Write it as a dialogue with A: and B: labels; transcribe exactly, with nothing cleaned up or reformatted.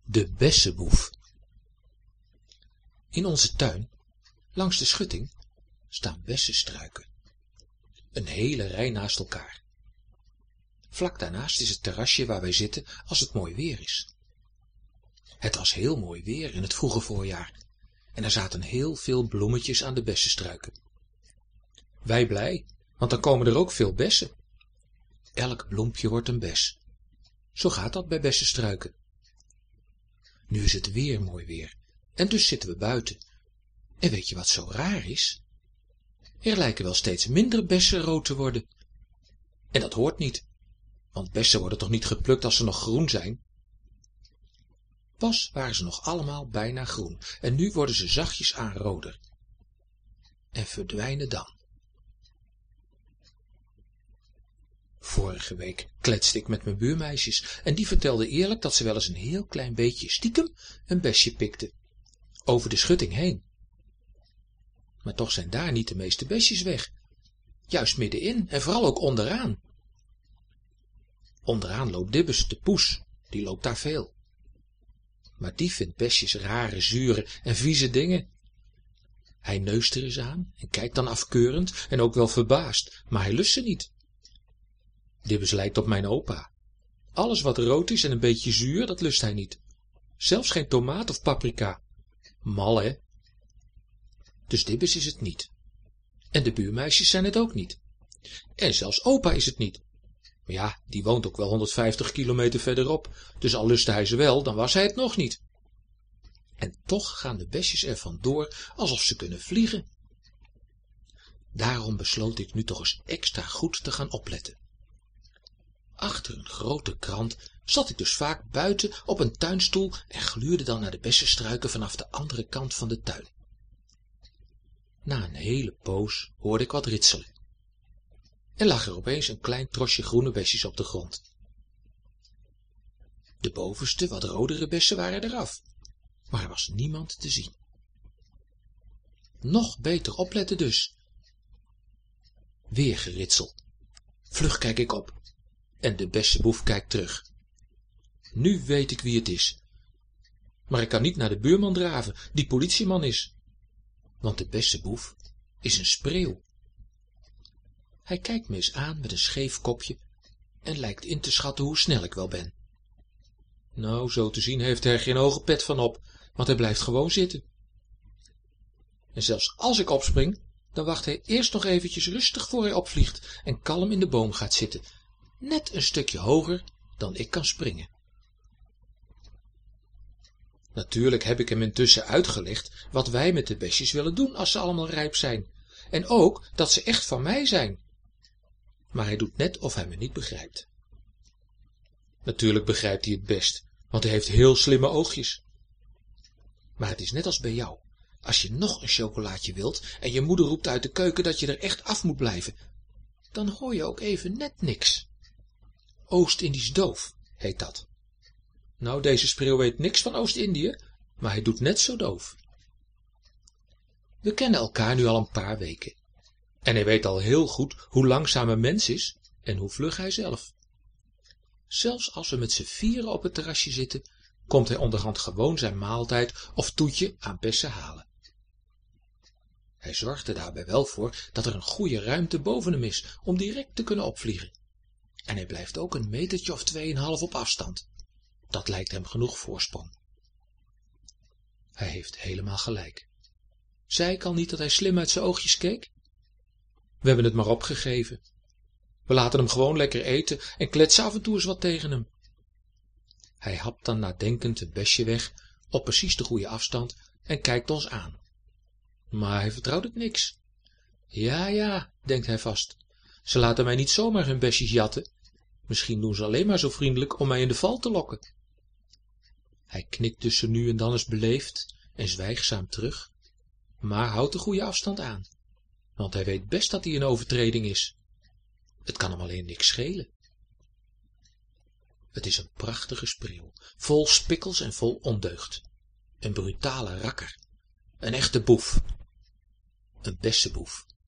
A: De bessenboef. In onze tuin, langs de schutting, staan bessenstruiken. Een hele rij naast elkaar. Vlak daarnaast is het terrasje waar wij zitten als het mooi weer is. Het was heel mooi weer in het vroege voorjaar en er zaten heel veel bloemetjes aan de bessenstruiken. Wij blij, want dan komen er ook veel bessen. Elk bloempje wordt een bes. Zo gaat dat bij bessenstruiken. Nu is het weer mooi weer en dus zitten we buiten. En weet je wat zo raar is? Er lijken wel steeds minder bessen rood te worden. En dat hoort niet, want bessen worden toch niet geplukt als ze nog groen zijn? Pas waren ze nog allemaal bijna groen en nu worden ze zachtjes aan roder. En verdwijnen dan. Vorige week kletste ik met mijn buurmeisjes en die vertelden eerlijk dat ze wel eens een heel klein beetje stiekem een besje pikten. Over de schutting heen. Maar toch zijn daar niet de meeste besjes weg. Juist middenin en vooral ook onderaan. Onderaan loopt Dibbes, de poes, die loopt daar veel. Maar die vindt besjes rare, zure en vieze dingen. Hij neust er eens aan en kijkt dan afkeurend en ook wel verbaasd, maar hij lust ze niet. Dibbes lijkt op mijn opa. Alles wat rood is en een beetje zuur, dat lust hij niet. Zelfs geen tomaat of paprika. Mal, hè? Dus Dibbes is het niet. En de buurmeisjes zijn het ook niet. En zelfs opa is het niet. Maar ja, die woont ook wel honderdvijftig kilometer verderop, dus al lustte hij ze wel, dan was hij het nog niet. En toch gaan de besjes er vandoor alsof ze kunnen vliegen. Daarom besloot ik nu toch eens extra goed te gaan opletten. Achter een grote krant zat ik dus vaak buiten op een tuinstoel en gluurde dan naar de bessenstruiken vanaf de andere kant van de tuin. Na een hele poos hoorde ik wat ritselen. En lag er opeens een klein trosje groene besjes op de grond. De bovenste, wat rodere bessen waren eraf, maar er was niemand te zien. Nog beter opletten dus. Weer geritsel. Vlug kijk ik op. En de bessenboef kijkt terug. Nu weet ik wie het is. Maar ik kan niet naar de buurman draven, die politieman is. Want de bessenboef is een spreeuw. Hij kijkt me eens aan met een scheef kopje en lijkt in te schatten hoe snel ik wel ben. Nou, zo te zien heeft hij er geen hoge pet van op, want hij blijft gewoon zitten. En zelfs als ik opspring, dan wacht hij eerst nog eventjes rustig voor hij opvliegt en kalm in de boom gaat zitten, net een stukje hoger dan ik kan springen. Natuurlijk heb ik hem intussen uitgelegd wat wij met de besjes willen doen als ze allemaal rijp zijn, en ook dat ze echt van mij zijn. Maar hij doet net of hij me niet begrijpt. Natuurlijk begrijpt hij het best, want hij heeft heel slimme oogjes. Maar het is net als bij jou. Als je nog een chocolaatje wilt en je moeder roept uit de keuken dat je er echt af moet blijven, dan hoor je ook even net niks. Oost-Indisch doof heet dat. Nou, deze spreeuw weet niks van Oost-Indië, maar hij doet net zo doof. We kennen elkaar nu al een paar weken. En hij weet al heel goed hoe langzaam een mens is en hoe vlug hij zelf. Zelfs als we met z'n vieren op het terrasje zitten, komt hij onderhand gewoon zijn maaltijd of toetje aan bessen halen. Hij zorgt er daarbij wel voor dat er een goede ruimte boven hem is om direct te kunnen opvliegen. En hij blijft ook een metertje of tweeënhalf op afstand. Dat lijkt hem genoeg voorsprong. Hij heeft helemaal gelijk. Zei ik al niet dat hij slim uit zijn oogjes keek? We hebben het maar opgegeven. We laten hem gewoon lekker eten en kletsen af en toe eens wat tegen hem. Hij hapt dan nadenkend een besje weg op precies de goede afstand en kijkt ons aan. Maar hij vertrouwt het niks. Ja, ja, denkt hij vast. Ze laten mij niet zomaar hun besjes jatten. Misschien doen ze alleen maar zo vriendelijk om mij in de val te lokken. Hij knikt dus nu en dan eens beleefd en zwijgzaam terug, maar houdt de goede afstand aan, want hij weet best dat hij een overtreding is. Het kan hem alleen niks schelen. Het is een prachtige spreeuw, vol spikkels en vol ondeugd. Een brutale rakker, een echte boef, een bessenboef.